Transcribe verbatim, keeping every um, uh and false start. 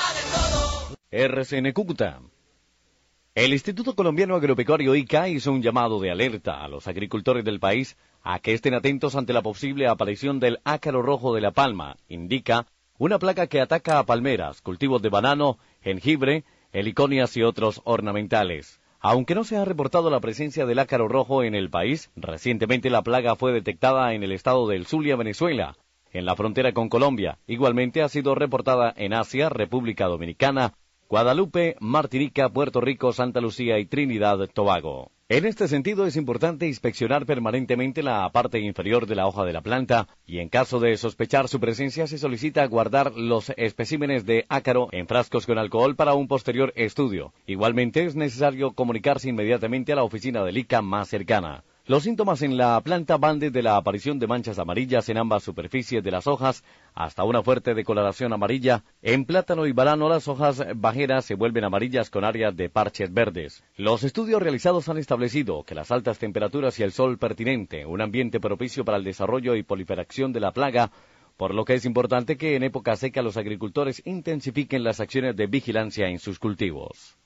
R C N Cúcuta. El Instituto Colombiano Agropecuario I C A hizo un llamado de alerta a los agricultores del país a que estén atentos ante la posible aparición del ácaro rojo de la palma, indica una plaga que ataca a palmeras, cultivos de banano, jengibre, heliconias y otros ornamentales. Aunque no se ha reportado la presencia del ácaro rojo en el país, recientemente la plaga fue detectada en el estado del Zulia, Venezuela, en la frontera con Colombia. Igualmente ha sido reportada en Asia, República Dominicana, Guadalupe, Martinica, Puerto Rico, Santa Lucía y Trinidad Tobago. En este sentido es importante inspeccionar permanentemente la parte inferior de la hoja de la planta y en caso de sospechar su presencia se solicita guardar los especímenes de ácaro en frascos con alcohol para un posterior estudio. Igualmente es necesario comunicarse inmediatamente a la oficina del I C A más cercana. Los síntomas en la planta van desde la aparición de manchas amarillas en ambas superficies de las hojas hasta una fuerte decoloración amarilla. En plátano y banano las hojas bajeras se vuelven amarillas con áreas de parches verdes. Los estudios realizados han establecido que las altas temperaturas y el sol pertinente, un ambiente propicio para el desarrollo y proliferación de la plaga, por lo que es importante que en época seca los agricultores intensifiquen las acciones de vigilancia en sus cultivos.